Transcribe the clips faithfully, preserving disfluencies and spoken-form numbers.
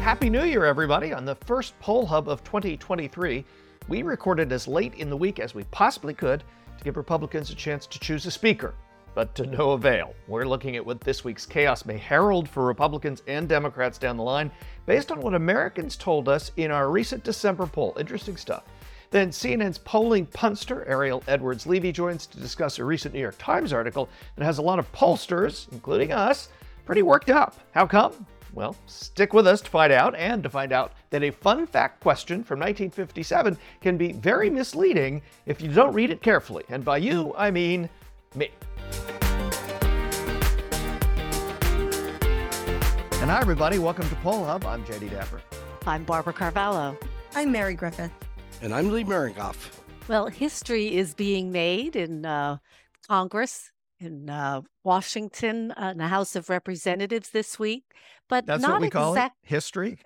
Happy New Year, everybody. On the first Poll Hub of twenty twenty-three, we recorded as late in the week as we possibly could to give Republicans a chance to choose a speaker, but to no avail. We're looking at what this week's chaos may herald for Republicans and Democrats down the line, based on what Americans told us in our recent December poll. Interesting stuff. Then C N N's polling punster, Ariel Edwards-Levy, joins to discuss a recent New York Times article that has a lot of pollsters, including us, pretty worked up. How come? Well, stick with us to find out, and to find out that a fun fact question from nineteen fifty-seven can be very misleading if you don't read it carefully. And by you, I mean me. And hi, everybody. Welcome to Poll Hub. I'm J D Dapper. I'm Barbara Carvalho. I'm Mary Griffith. And I'm Lee Maringoff. Well, history is being made in uh, Congress, in uh, Washington, uh, in the House of Representatives this week. But That's not what we call exact- it? History?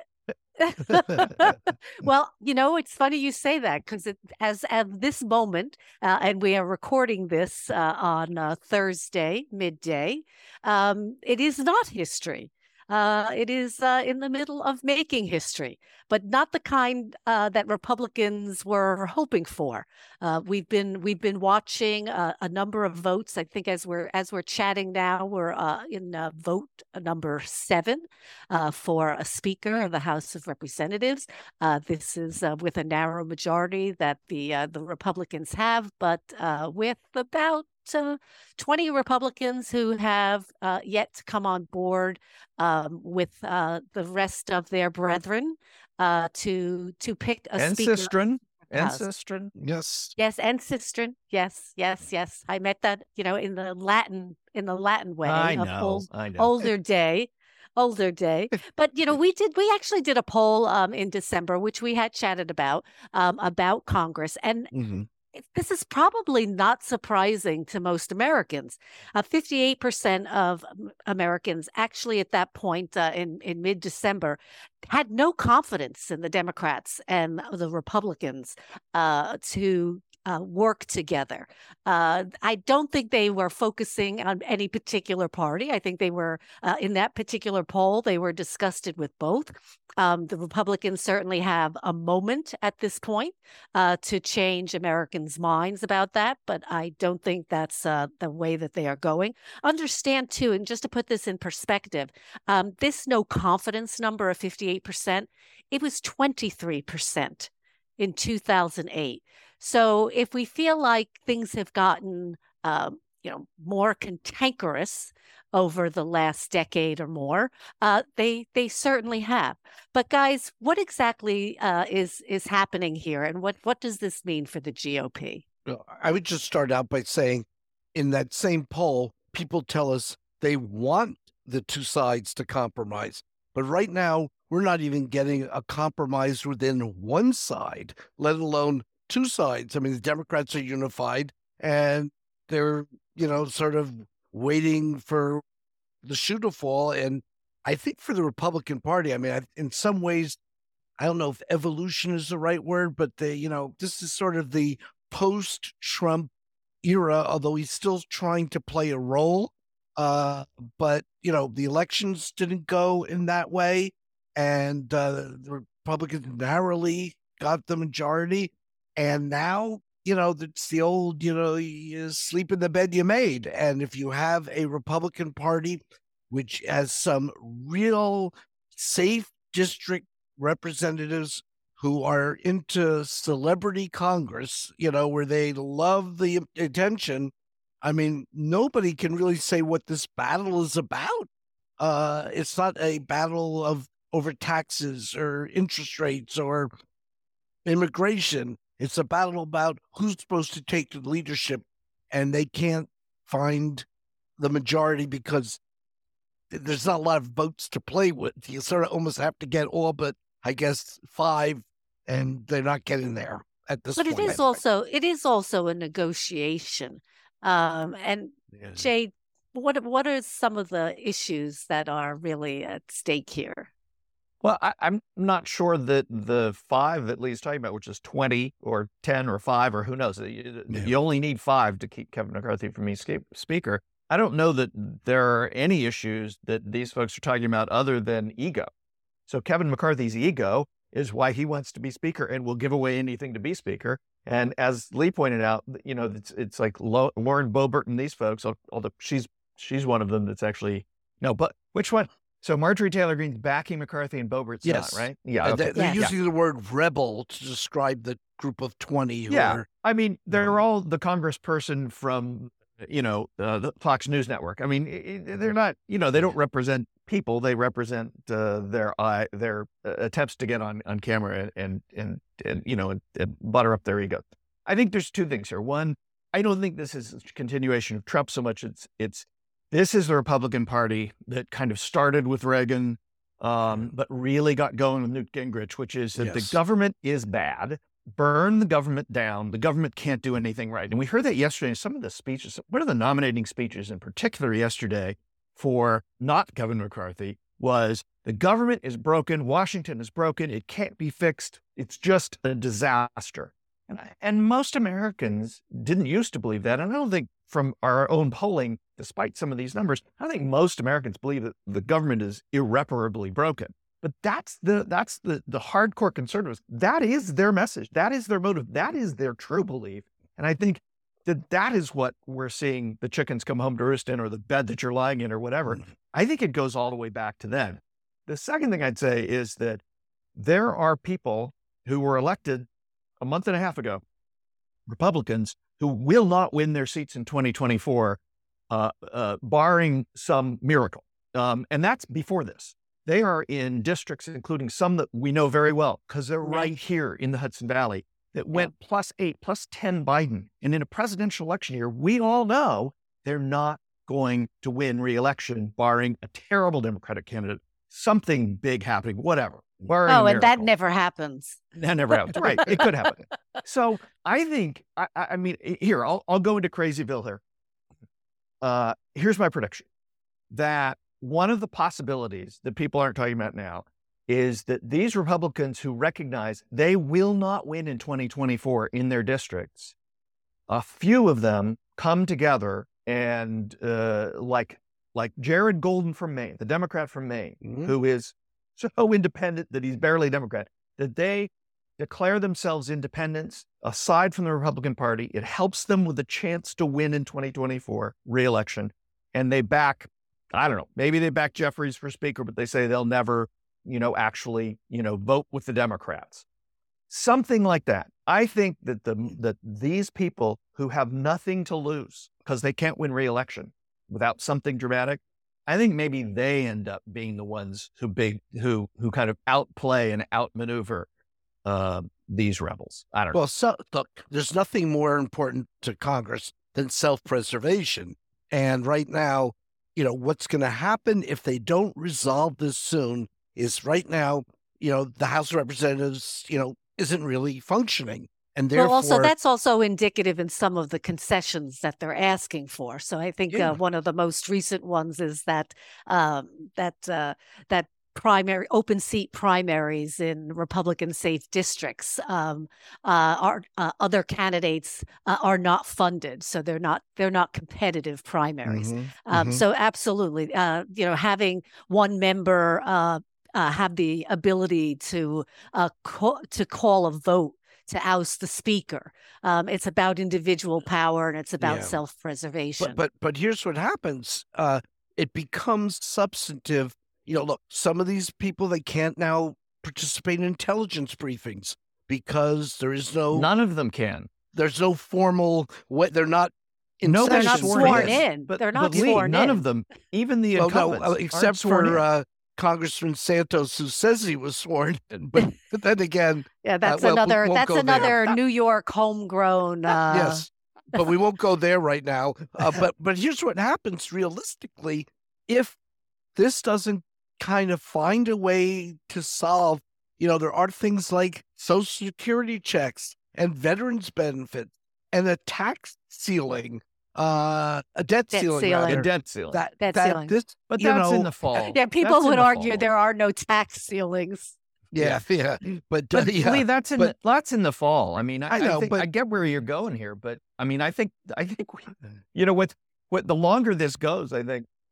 Well, you know, it's funny you say that, because as at this moment, uh, and we are recording this uh, on uh, Thursday, midday, um, it is not history. Uh, it is uh, in the middle of making history, but not the kind uh, that Republicans were hoping for. Uh, we've been we've been watching uh, a number of votes. I think as we're as we're chatting now, we're uh, in uh, vote number seven uh, for a Speaker of the House of Representatives. Uh, this is uh, with a narrow majority that the uh, the Republicans have, but uh, with about Uh, twenty Republicans who have uh, yet to come on board um, with uh, the rest of their brethren uh, to to pick a speaker. Ancestron. Ancestron. Yes. Yes, ancestron. Yes, yes, yes. I met that, you know, in the Latin in the Latin way I of know. old, I know. older day. Older day. But, you know, we did, we actually did a poll um, in December, which we had chatted about, um, about Congress. And Mm-hmm. this is probably not surprising to most Americans. Uh, fifty-eight percent of Americans actually at that point uh, in, in mid-December had no confidence in the Democrats and the Republicans uh, to uh, work together. Uh, I don't think they were focusing on any particular party. I think they were, uh, in that particular poll, they were disgusted with both. Um, the Republicans certainly have a moment at this point uh, to change Americans' minds about that, but I don't think that's uh, the way that they are going. Understand, too, and just to put this in perspective, um, this no confidence number of fifty-eight percent, it was twenty-three percent in two thousand eight. So if we feel like things have gotten, um, you know, more cantankerous over the last decade or more, uh, they they certainly have. But guys, what exactly uh, is is happening here, and what what does this mean for the G O P? I would just start out by saying, in that same poll, people tell us they want the two sides to compromise. But right now, we're not even getting a compromise within one side, let alone two sides. I mean, the Democrats are unified, and they're, you know, sort of waiting for the shoe to fall. And I think for the Republican Party, I mean, I, in some ways, I don't know if evolution is the right word, but they, you know, this is sort of the post-Trump era, although he's still trying to play a role. Uh, but, you know, the elections didn't go in that way. And uh, the Republicans narrowly got the majority. And now, you know, it's the old, you know, you sleep in the bed you made. And if you have a Republican Party which has some real safe district representatives who are into celebrity Congress, you know, where they love the attention, I mean, nobody can really say what this battle is about. Uh, it's not a battle of over taxes or interest rates or immigration. It's a battle about who's supposed to take the leadership, and they can't find the majority because there's not a lot of votes to play with. You sort of almost have to get all but, I guess, five, and they're not getting there at this But point. it is also it is also a negotiation. Um, and Yeah. Jay, what what are some of the issues that are really at stake here? Well, I, I'm not sure that the five that Lee's talking about, which is twenty or ten or five or who knows, you, Yeah. you only need five to keep Kevin McCarthy from being sca- speaker. I don't know that there are any issues that these folks are talking about other than ego. So Kevin McCarthy's ego is why he wants to be speaker and will give away anything to be speaker. And as Lee pointed out, you know, it's, it's like Lo- Lauren Boebert and these folks, although she's she's one of them that's actually, no, but which one? So Marjorie Taylor Greene's backing McCarthy and Boebert's yes. not, right? Yeah. Okay. Okay. They're yes. using the word rebel to describe the group of twenty who yeah. are. I mean, they're all the congressperson from, you know, uh, the Fox News Network. I mean, it, they're not, you know, they don't represent people. They represent uh, their uh, their uh, attempts to get on, on camera and, and, and, and you know, and, and butter up their ego. I think there's two things here. One, I don't think this is a continuation of Trump so much. It's, it's, this is the Republican Party that kind of started with Reagan, um, but really got going with Newt Gingrich, which is that Yes. the government is bad. Burn the government down. The government can't do anything right. And we heard that yesterday in some of the speeches. One of the nominating speeches in particular yesterday for not Kevin McCarthy was the government is broken. Washington is broken. It can't be fixed. It's just a disaster. And, I, and most Americans didn't used to believe that. And I don't think from our own polling, despite some of these numbers, I don't think most Americans believe that the government is irreparably broken. But that's the that's the the hardcore conservatives. That is their message. That is their motive. That is their true belief. And I think that that is what we're seeing the chickens come home to roost in, or the bed that you're lying in, or whatever. I think it goes all the way back to then. The second thing I'd say is that there are people who were elected a month and a half ago, Republicans, who will not win their seats in twenty twenty-four, uh, uh, barring some miracle. Um, and that's before this. They are in districts, including some that we know very well, because they're right here in the Hudson Valley, that went yeah. plus eight, plus ten Biden. And in a presidential election year, we all know they're not going to win re-election, barring a terrible Democratic candidate, something big happening, whatever. Oh, and that never happens. That never happens. Right. It could happen. So I think, I, I mean, here, I'll, I'll go into Crazyville here. Uh, here's my prediction, that one of the possibilities that people aren't talking about now is that these Republicans who recognize they will not win in twenty twenty-four in their districts, a few of them come together and uh, like like Jared Golden from Maine, the Democrat from Maine, mm-hmm. who is so independent that he's barely a Democrat, that they declare themselves independents aside from the Republican Party. It helps them with a chance to win in twenty twenty-four re-election. And they back, I don't know, maybe they back Jeffries for speaker, but they say they'll never, you know, actually, you know, vote with the Democrats. Something like that. I think that the that these people who have nothing to lose because they can't win re-election without something dramatic, I think maybe they end up being the ones who big who who kind of outplay and outmaneuver uh, these rebels. I don't know. Well, so, look, there's nothing more important to Congress than self-preservation. And right now, you know, what's going to happen if they don't resolve this soon is right now, you know, the House of Representatives, you know, isn't really functioning. And therefore, well, also that's also indicative in some of the concessions that they're asking for. So I think yeah. uh, one of the most recent ones is that um, that uh, that primary open seat primaries in Republican safe districts um, uh, are uh, other candidates uh, are not funded, so they're not they're not competitive primaries. Mm-hmm, um, mm-hmm. So absolutely, uh, you know, having one member uh, uh, have the ability to uh, co- to call a vote to oust the speaker. Um, it's about individual power and it's about yeah. self-preservation. But, but but here's what happens. Uh, it becomes substantive. You know, look, some of these people, they can't now participate in intelligence briefings because there is no... None of them can. There's no formal... What, they're not... In no, they're not sworn, sworn in. in. But, they're not but Lee, sworn none in. of them, even the well, incumbents, no, except for uh, Congressman Santos, who says he was sworn in. But, but then again... Yeah, that's uh, well, another we That's another there. New York homegrown... Uh... Yes, but we won't go there right now. Uh, but but here's what happens realistically. If this doesn't kind of find a way to solve, you know, there are things like Social Security checks and veterans benefits and a tax ceiling, uh, a debt, debt ceiling, ceiling. A debt ceiling. That, debt that ceiling. This, but you that's know, in the fall. Yeah, people That's would the argue fall. there are no tax ceilings. Yeah, yeah, but, but uh, yeah, Lee, that's in but, the, that's in the fall. I mean, I, I know, I, think, but I get where you're going here, but I mean, I think I think we, you know what what the longer this goes, I think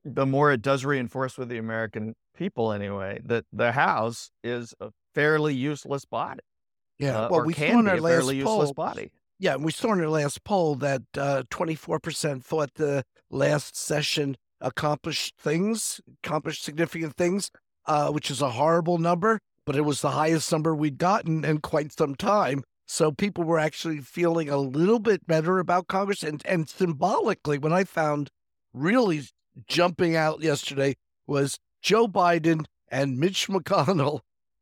the more it does reinforce with the American people anyway, that the House is a fairly useless body. Yeah, uh, well, or we saw can in be our a last fairly useless poll. body. Yeah, and we saw in our last poll that uh, twenty-four percent thought the last session accomplished things, accomplished significant things, uh, which is a horrible number, but it was the highest number we'd gotten in quite some time. So people were actually feeling a little bit better about Congress. And, and symbolically, what I found really jumping out yesterday was Joe Biden and Mitch McConnell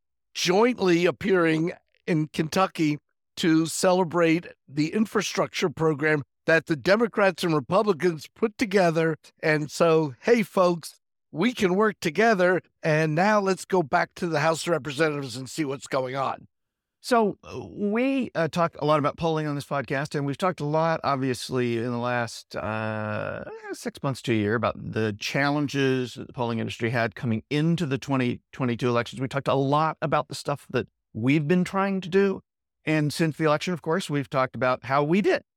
jointly appearing in Kentucky to celebrate the infrastructure program that the Democrats and Republicans put together. And so, hey, folks, we can work together. And now let's go back to the House of Representatives and see what's going on. So uh, we uh, talk a lot about polling on this podcast, and we've talked a lot, obviously, in the last uh, six months to a year about the challenges that the polling industry had coming into the twenty twenty-two elections. We talked a lot about the stuff that we've been trying to do. And since the election, of course, we've talked about how we did.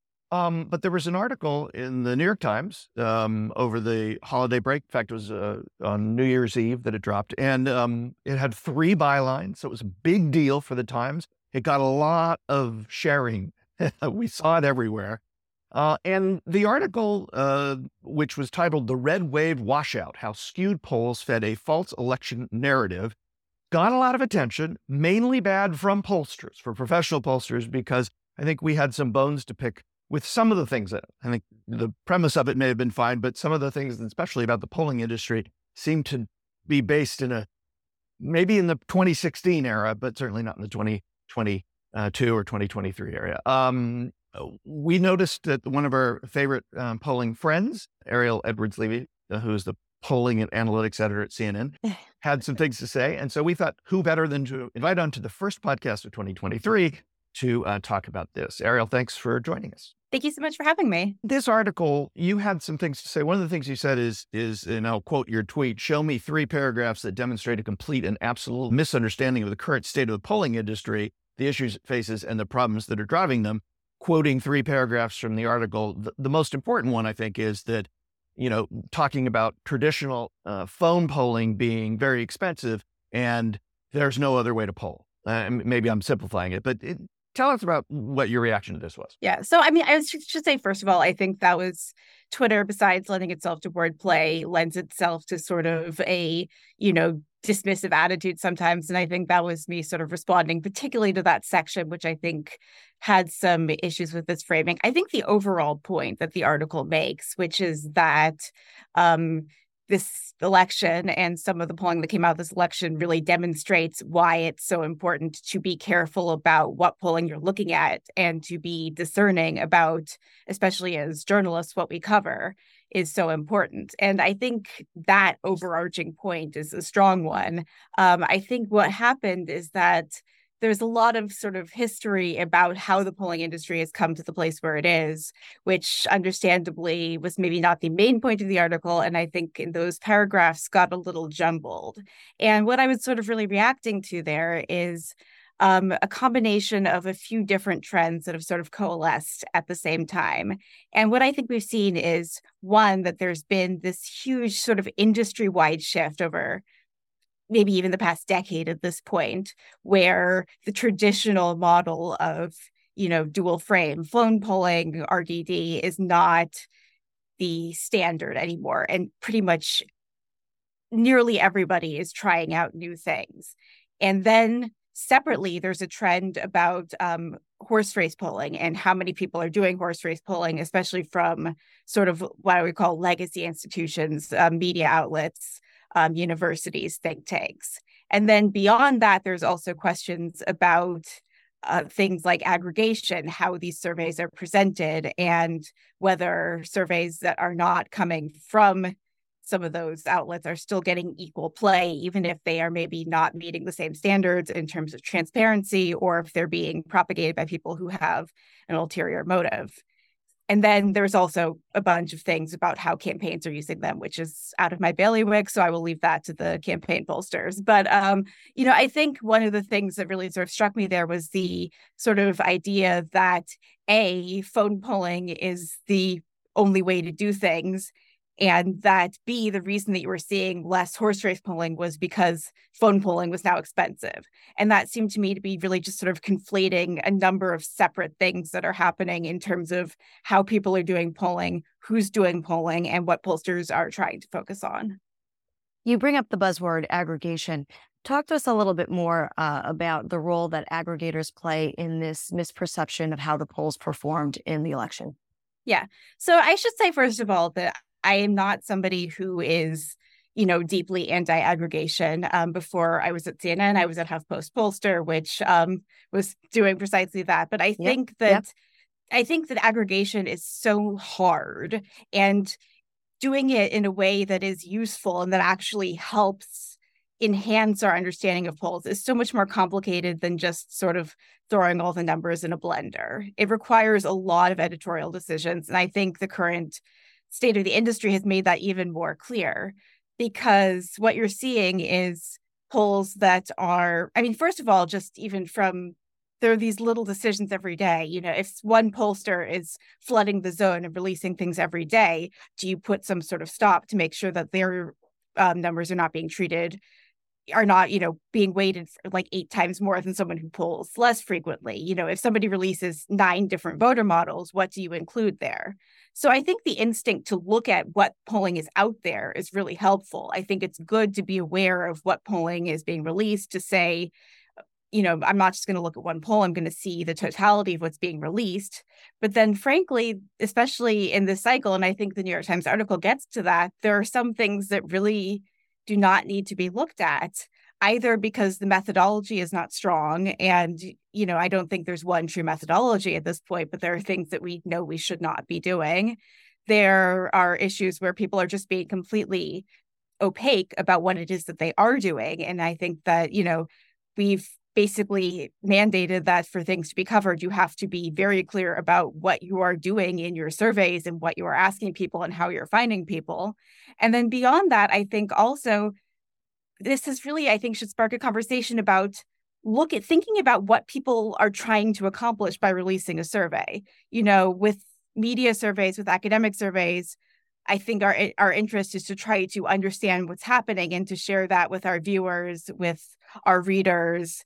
Um, but there was an article in the New York Times um, over the holiday break. In fact, it was uh, on New Year's Eve that it dropped. And um, it had three bylines. So it was a big deal for the Times. It got a lot of sharing. We saw it everywhere. Uh, and the article, uh, which was titled "The Red Wave Washout: How Skewed Polls Fed a False Election Narrative," got a lot of attention, mainly bad from pollsters, for professional pollsters, because I think we had some bones to pick with some of the things in it. I think the premise of it may have been fine, but some of the things, especially about the polling industry, seem to be based in a, maybe in the twenty sixteen era, but certainly not in the twenty twenty-two or twenty twenty-three area. Um, we noticed that one of our favorite um, polling friends, Ariel Edwards-Levy, uh, who is the polling and analytics editor at C N N, had some things to say. And so we thought, who better than to invite on to the first podcast of twenty twenty-three to uh, talk about this. Ariel, thanks for joining us. Thank you so much for having me. This article, you had some things to say. One of the things you said is, is, and I'll quote your tweet, "Show me three paragraphs that demonstrate a complete and absolute misunderstanding of the current state of the polling industry, the issues it faces, and the problems that are driving them." Quoting three paragraphs from the article, the, the most important one, I think, is that, you know, talking about traditional uh, phone polling being very expensive and there's no other way to poll. Uh, maybe I'm simplifying it, but it, tell us about what your reaction to this was. Yeah. So, I mean, I should, should say, first of all, I think that was Twitter, besides lending itself to wordplay, lends itself to sort of a, you know, dismissive attitude sometimes. And I think that was me sort of responding particularly to that section, which I think had some issues with this framing. I think the overall point that the article makes, which is that um, this election and some of the polling that came out of this election really demonstrates why it's so important to be careful about what polling you're looking at and to be discerning about, especially as journalists, what we cover is so important. And I think that overarching point is a strong one. Um, I think what happened is that there's a lot of sort of history about how the polling industry has come to the place where it is, which understandably was maybe not the main point of the article. And I think in those paragraphs got a little jumbled. And what I was sort of really reacting to there is um, a combination of a few different trends that have sort of coalesced at the same time. And what I think we've seen is, one, that there's been this huge sort of industry-wide shift over maybe even the past decade at this point, where the traditional model of, you know, dual frame phone polling, R D D, is not the standard anymore. And pretty much nearly everybody is trying out new things. And then separately, there's a trend about um, horse race polling and how many people are doing horse race polling, especially from sort of what I would call legacy institutions, uh, media outlets, um, universities, think tanks. And then beyond that, there's also questions about uh, things like aggregation, how these surveys are presented, and whether surveys that are not coming from some of those outlets are still getting equal play, even if they are maybe not meeting the same standards in terms of transparency, or if they're being propagated by people who have an ulterior motive. And then there's also a bunch of things about how campaigns are using them, which is out of my bailiwick, so I will leave that to the campaign pollsters. But, um, you know, I think one of the things that really sort of struck me there was the sort of idea that, A, phone polling is the only way to do things, And that B, the reason that you were seeing less horse race polling was because phone polling was now expensive. And that seemed to me to be really just sort of conflating a number of separate things that are happening in terms of how people are doing polling, who's doing polling, and what pollsters are trying to focus on. You bring up the buzzword aggregation. Talk to us a little bit more uh, about the role that aggregators play in this misperception of how the polls performed in the election. Yeah. So I should say, first of all, that I am not somebody who is, you know, deeply anti-aggregation. Um, before I was at C N N, I was at HuffPost Pollster, which um, was doing precisely that. But I Yep. think that Yep. I think that aggregation is so hard, and doing it in a way that is useful and that actually helps enhance our understanding of polls is so much more complicated than just sort of throwing all the numbers in a blender. It requires a lot of editorial decisions. And I think the current state of the industry has made that even more clear, because what you're seeing is polls that are, I mean, first of all, just even from, there are these little decisions every day. You know, if one pollster is flooding the zone and releasing things every day, do you put some sort of stop to make sure that their um, numbers are not being treated, are not, you know, being weighted for like eight times more than someone who polls less frequently? You know, if somebody releases nine different voter models, what do you include there? So I think the instinct to look at what polling is out there is really helpful. I think it's good to be aware of what polling is being released, to say, you know, I'm not just going to look at one poll, I'm going to see the totality of what's being released. But then frankly, especially in this cycle, and I think the New York Times article gets to that, there are some things that really do not need to be looked at, either because the methodology is not strong. And, you know, I don't think there's one true methodology at this point, but there are things that we know we should not be doing. There are issues where people are just being completely opaque about what it is that they are doing. And I think that, you know, we've basically mandated that for things to be covered, you have to be very clear about what you are doing in your surveys and what you are asking people and how you're finding people. And then beyond that, I think also this is really, I think, should spark a conversation about look at thinking about what people are trying to accomplish by releasing a survey. You know, with media surveys, with academic surveys, I think our our interest is to try to understand what's happening and to share that with our viewers, with our readers.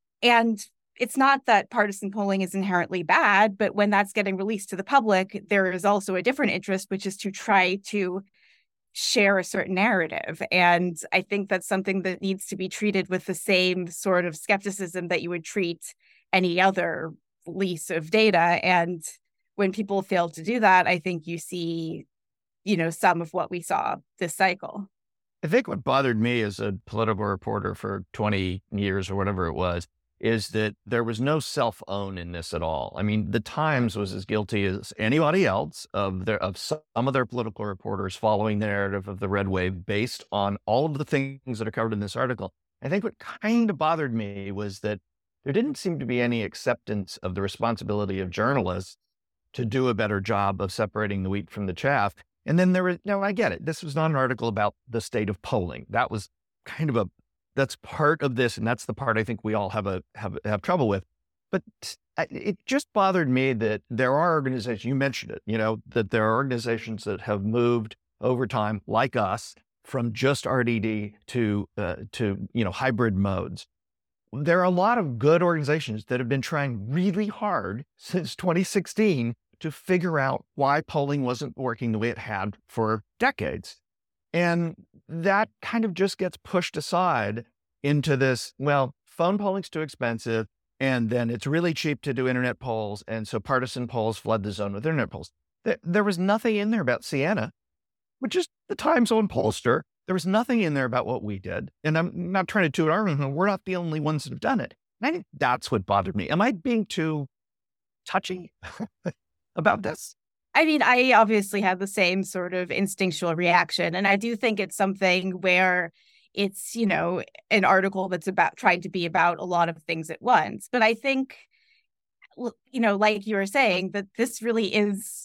And it's not that partisan polling is inherently bad, but when that's getting released to the public, there is also a different interest, which is to try to share a certain narrative. And I think that's something that needs to be treated with the same sort of skepticism that you would treat any other release of data. And when people fail to do that, I think you see, you know, some of what we saw this cycle. I think what bothered me as a political reporter for twenty years or whatever it was, is that there was no self-own in this at all. I mean, the Times was as guilty as anybody else of their of some of their political reporters following the narrative of the red wave based on all of the things that are covered in this article. I think what kind of bothered me was that there didn't seem to be any acceptance of the responsibility of journalists to do a better job of separating the wheat from the chaff. And then there was, no, I get it. This was not an article about the state of polling. That was kind of a That's part of this, and that's the part I think we all have a have have trouble with. But it just bothered me that there are organizations, you mentioned it, you know, that there are organizations that have moved over time, like us, from just R D D to uh, to you know hybrid modes. There are a lot of good organizations that have been trying really hard since twenty sixteen to figure out why polling wasn't working the way it had for decades. And that kind of just gets pushed aside into this, well, phone polling's too expensive, and then it's really cheap to do internet polls, and so partisan polls flood the zone with internet polls. There, there was nothing in there about Siena, which is the Times' own pollster. There was nothing in there about what we did. And I'm not trying to toot our own, we're not the only ones that have done it. And I think that's what bothered me. Am I being too touchy about this? I mean, I obviously have the same sort of instinctual reaction. And I do think it's something where it's, you know, an article that's about trying to be about a lot of things at once. But I think, you know, like you were saying, that this really is,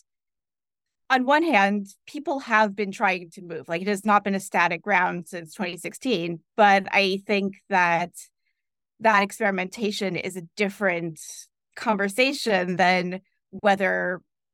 on one hand, people have been trying to move. Like, it has not been a static ground since twenty sixteen. But I think that that experimentation is a different conversation than whether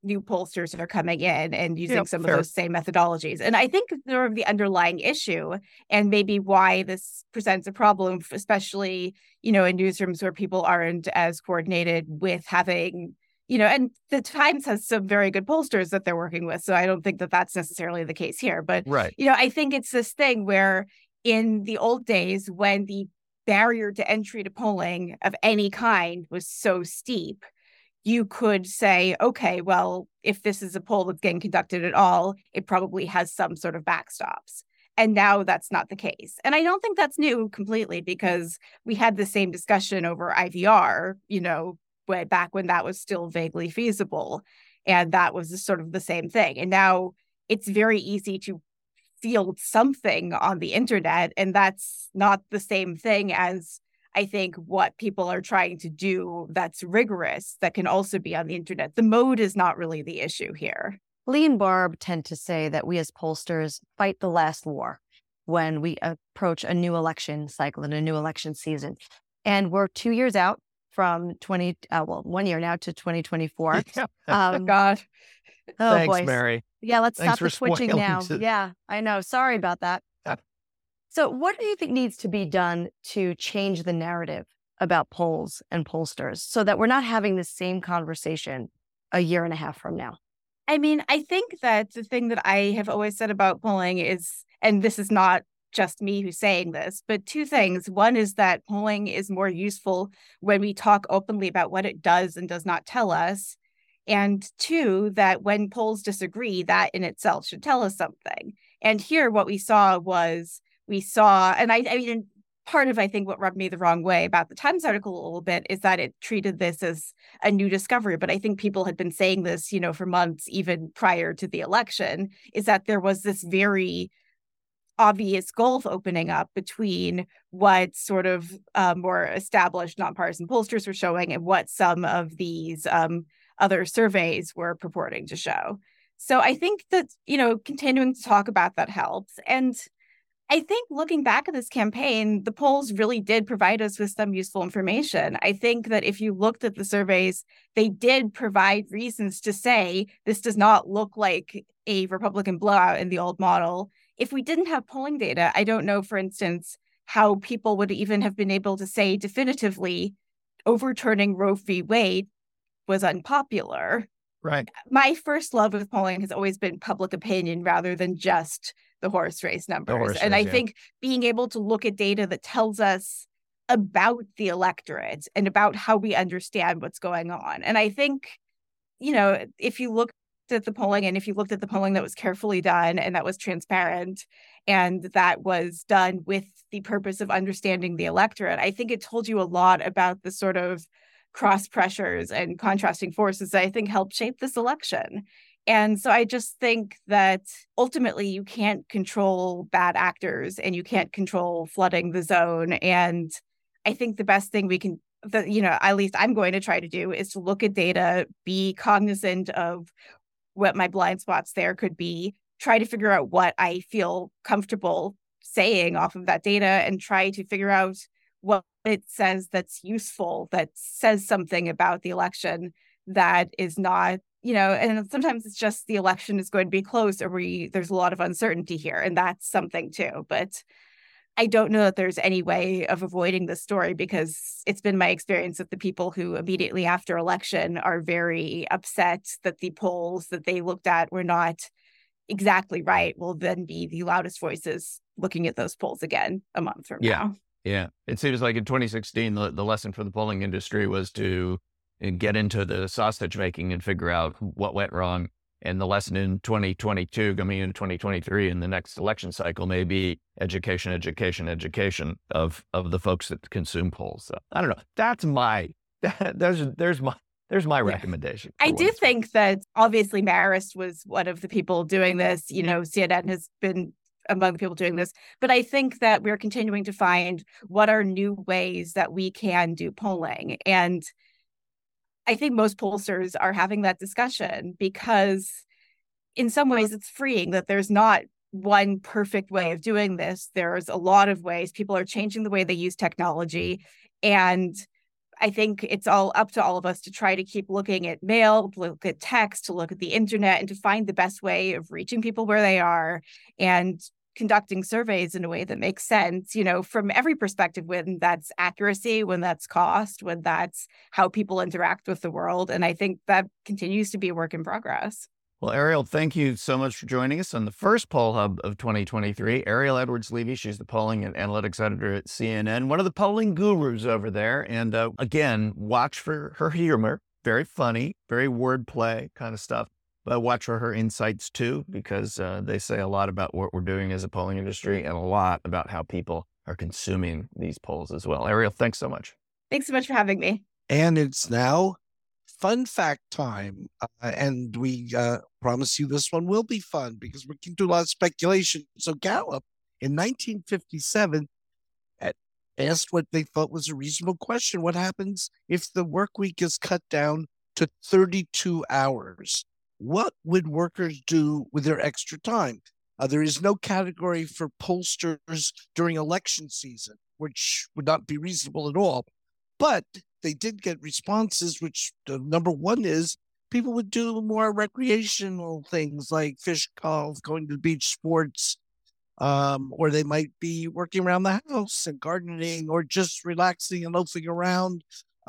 new pollsters are coming in and using Yep, some fair. of those same methodologies. And I think sort of the underlying issue and maybe why this presents a problem, especially, you know, in newsrooms where people aren't as coordinated with having, you know, and the Times has some very good pollsters that they're working with. So I don't think that that's necessarily the case here. But, Right. you know, I think it's this thing where in the old days when the barrier to entry to polling of any kind was so steep, you could say, okay, well, if this is a poll that's getting conducted at all, it probably has some sort of backstops. And now that's not the case. And I don't think that's new completely, because we had the same discussion over I V R, you know, way back when that was still vaguely feasible. And that was sort of the same thing. And now it's very easy to field something on the internet. And that's not the same thing as, I think, what people are trying to do that's rigorous that can also be on the internet. The mode is not really the issue here. Lee and Barb tend to say that we as pollsters fight the last war when we approach a new election cycle and a new election season. And we're two years out from twenty, uh, well, one year now to twenty twenty-four. Yeah. Um, God. oh, Thanks, boy. Mary. Yeah, let's Thanks stop for the switching spoiling now. it. Yeah, I know. Sorry about that. Yeah. So what do you think needs to be done to change the narrative about polls and pollsters so that we're not having the same conversation a year and a half from now? I mean, I think that the thing that I have always said about polling is, and this is not just me who's saying this, but two things. One is that polling is more useful when we talk openly about what it does and does not tell us. And two, that when polls disagree, that in itself should tell us something. And here what we saw was, we saw, and I, I mean, part of, I think, what rubbed me the wrong way about the Times article a little bit is that it treated this as a new discovery. But I think people had been saying this, you know, for months, even prior to the election, is that there was this very obvious gulf opening up between what sort of uh, more established nonpartisan pollsters were showing and what some of these um, other surveys were purporting to show. So I think that, you know, continuing to talk about that helps. And I think looking back at this campaign, the polls really did provide us with some useful information. I think that if you looked at the surveys, they did provide reasons to say this does not look like a Republican blowout in the old model. If we didn't have polling data, I don't know, for instance, how people would even have been able to say definitively overturning Roe v. Wade was unpopular. Right. My first love of polling has always been public opinion rather than just the horse race numbers. horse and race, I yeah. think being able to look at data that tells us about the electorate and about how we understand what's going on. And I think, you know, if you looked at the polling and if you looked at the polling that was carefully done and that was transparent and that was done with the purpose of understanding the electorate, I think it told you a lot about the sort of cross pressures and contrasting forces that I think helped shape this election. And so I just think that ultimately you can't control bad actors and you can't control flooding the zone. And I think the best thing we can, that, you know, at least I'm going to try to do is to look at data, be cognizant of what my blind spots there could be, try to figure out what I feel comfortable saying off of that data and try to figure out what it says that's useful, that says something about the election that is not, you know, and sometimes it's just the election is going to be close or we, there's a lot of uncertainty here. And that's something too. But I don't know that there's any way of avoiding this story because it's been my experience that the people who immediately after election are very upset that the polls that they looked at were not exactly right will then be the loudest voices looking at those polls again a month from Yeah. now. Yeah. It seems like in twenty sixteen, the, the lesson for the polling industry was to get into the sausage making and figure out what went wrong. And the lesson in twenty twenty-two, coming into twenty twenty-three, in the next election cycle, may be education, education, education of of the folks that consume polls. So I don't know. That's my, that, there's, there's my, there's my recommendation. I do think that obviously Marist was one of the people doing this. You know, C N N has been among the people doing this, but I think that we're continuing to find what are new ways that we can do polling. And I think most pollsters are having that discussion because in some ways it's freeing that there's not one perfect way of doing this. There's a lot of ways. People are changing the way they use technology. And I think it's all up to all of us to try to keep looking at mail, to look at text, to look at the internet, and to find the best way of reaching people where they are and conducting surveys in a way that makes sense, you know, from every perspective, when that's accuracy, when that's cost, when that's how people interact with the world. And I think that continues to be a work in progress. Well, Ariel, thank you so much for joining us on the first Poll Hub of twenty twenty-three. Ariel Edwards-Levy, she's the polling and analytics editor at C N N, one of the polling gurus over there. And uh, again, watch for her humor. Very funny, very wordplay kind of stuff. But watch for her insights too, because uh, they say a lot about what we're doing as a polling industry and a lot about how people are consuming these polls as well. Ariel, thanks so much. Thanks so much for having me. And it's now fun fact time. Uh, and we uh, promise you this one will be fun because we can do a lot of speculation. So Gallup in nineteen fifty-seven asked what they thought was a reasonable question. What happens if the work week is cut down to thirty-two hours? What would workers do with their extra time? Uh, there is no category for pollsters during election season, which would not be reasonable at all. But they did get responses, which uh, number one is people would do more recreational things like fish golf, going to beach sports, um, or they might be working around the house and gardening or just relaxing and loafing around.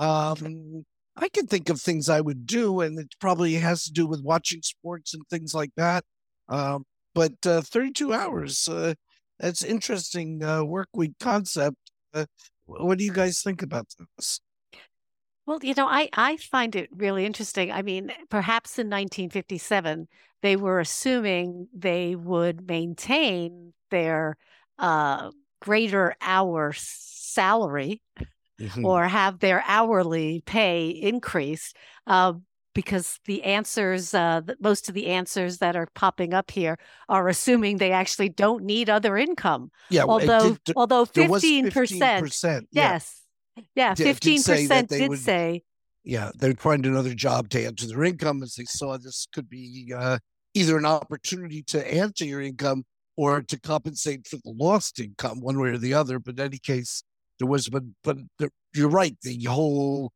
Um, I can think of things I would do, and it probably has to do with watching sports and things like that. Um, but uh, thirty-two hours, uh, that's interesting uh, work week concept. Uh, what do you guys think about this? Well, you know, I, I find it really interesting. I mean, perhaps in nineteen fifty-seven, they were assuming they would maintain their uh, greater hour salary Mhm. or have their hourly pay increased uh, because the answers, uh, th- most of the answers that are popping up here are assuming they actually don't need other income. Yeah, well, it Although, did- although there was fifteen percent, fifteen percent. Yeah, yes, yeah, Did- did fifteen say that percent they did would- say, yeah, they'd find another job to add to their income as they saw this could be uh, either an opportunity to add to your income or to compensate for the lost income, one way or the other. But in any case, there was, but but the, you're right. The whole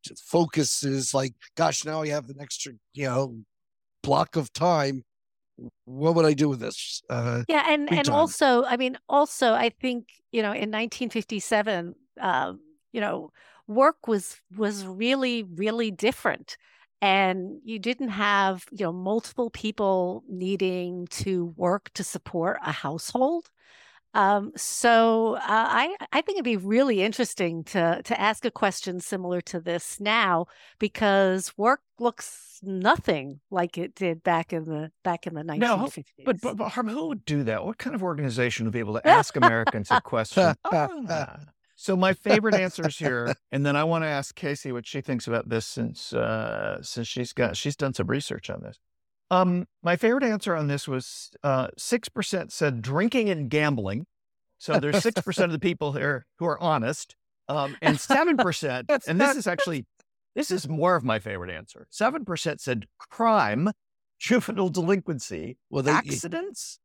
focus is like, gosh, now I have an extra, you know, block of time. What would I do with this? Uh, yeah, and free and time. also, I mean, also, I think you know, in nineteen fifty-seven, um, you know, work was was really really different, and you didn't have you know multiple people needing to work to support a household. Um, so uh, I I think it'd be really interesting to to ask a question similar to this now, because work looks nothing like it did back in the back in the No, nineteen fifties. But, but, but Harm, who would do that? What kind of organization would be able to ask Americans a question? Ah. So my favorite answers here, and then I want to ask Casey what she thinks about this since uh, since she's got she's done some research on this. Um, my favorite answer on this was uh, six percent said drinking and gambling. So there's six percent of the people here who are honest, um, and seven percent, and this is actually, this is more of my favorite answer. seven percent said crime, juvenile delinquency, Well, they- accidents,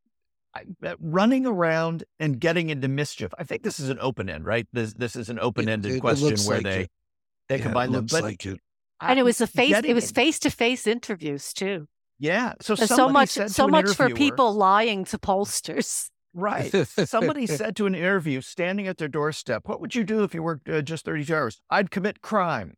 I, uh, running around and getting into mischief. I think this is an open end, right? This this is an open-ended it question looks where like they it. they Yeah, combine it them. looks But like it. And it was a face. getting It was in- face-to-face interviews too. Yeah. So There's so somebody much, said so to an much for interviewer- people lying to pollsters. Right. Somebody said to an interview, standing at their doorstep, "What would you do if you worked uh, just thirty-two hours?" "I'd commit crime."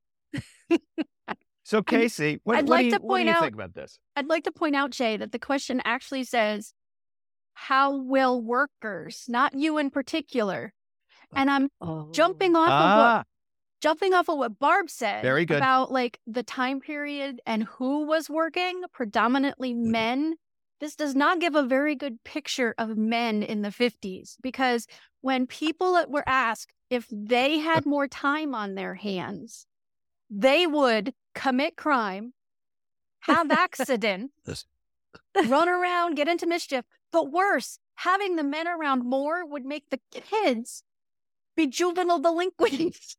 So, Casey, what, I'd what like do you, to what do point you out- think about this? I'd like to point out, Jay, that the question actually says, how will workers, not you in particular, and I'm Oh. jumping off of Ah, what jumping off of what Barb said Very good. about like the time period and who was working, predominantly men. This does not give a very good picture of men in the fifties, because when people were asked if they had more time on their hands, they would commit crime, have accident, Yes. run around, get into mischief. But worse, having the men around more would make the kids be juvenile delinquents.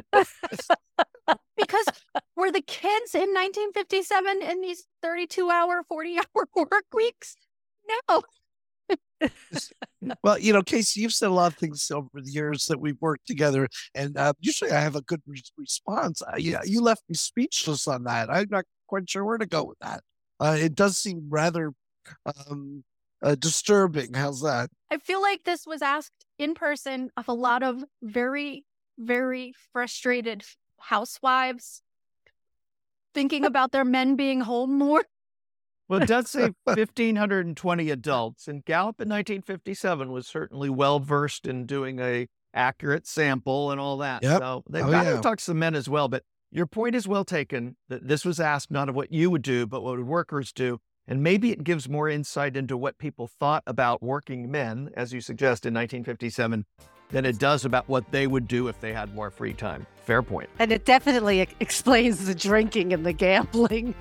Because were the kids in nineteen fifty-seven in these thirty-two hour, forty hour work weeks? No. Well, you know, Casey, you've said a lot of things over the years that we've worked together, and uh, usually I have a good re- response. Uh, you, you left me speechless on that. I'm not quite sure where to go with that. Uh, it does seem rather um, uh, disturbing. How's that? I feel like this was asked in person of a lot of very, very frustrated housewives thinking about their men being home more. Well, it does say one thousand five hundred twenty adults, and Gallup in nineteen fifty-seven was certainly well versed in doing a accurate sample and all that. Yep. So they've Oh, got yeah. to talk to some men as well. But your point is well taken that this was asked not of what you would do, but what would workers do. And maybe it gives more insight into what people thought about working men, as you suggest, in nineteen fifty-seven, than it does about what they would do if they had more free time. Fair point. And it definitely ex- explains the drinking and the gambling.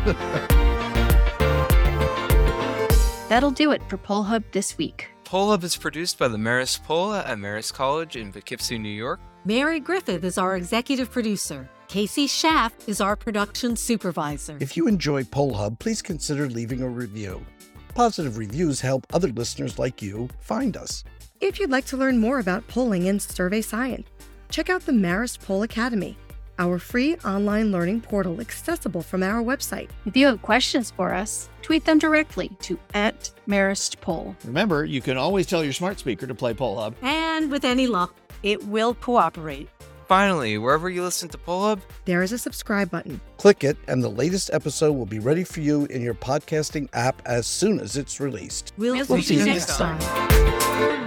That'll do it for Poll Hub this week. Poll Hub is produced by the Marist Poll at Marist College in Poughkeepsie, New York. Mary Griffith is our executive producer. Casey Schaff is our production supervisor. If you enjoy Poll Hub, please consider leaving a review. Positive reviews help other listeners like you find us. If you'd like to learn more about polling and survey science, check out the Marist Poll Academy, our free online learning portal accessible from our website. If you have questions for us, tweet them directly to at Marist Poll. Remember, you can always tell your smart speaker to play Poll Hub. And with any luck, it will cooperate. Finally, wherever you listen to Poll Hub, There is a subscribe button. Click it, and the latest episode will be ready for you in your podcasting app as soon as it's released. We'll, We'll see you next time.